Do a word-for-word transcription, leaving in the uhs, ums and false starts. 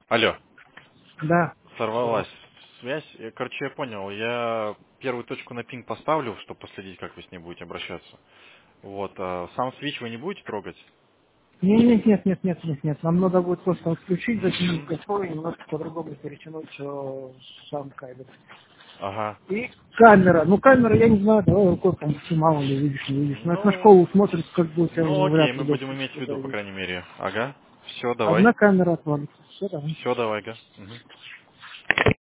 Алло, Да. сорвалась связь. Я, короче, я понял. Я первую точку на пинг поставлю, чтобы последить, как вы с ней будете обращаться. Вот. А сам свич вы не будете трогать? Нет, нет, нет, нет, нет, нет, нет. Нам надо будет просто отключить, затянуть Угу. готовый и немножко по-другому перетянуть э, сам кабель. Ага. И камера. Ну, камера, я не знаю, давай рукой там снимал или видишь, не видишь. Но это на Ну, школу смотрит, как бы у тебя ну окей, вряд мы ли будем доступ иметь в сюда виду, по есть. крайней мере. Ага. Все, давай. Одна камера отвалится. Все, давай. Все, давай, га. Мгм.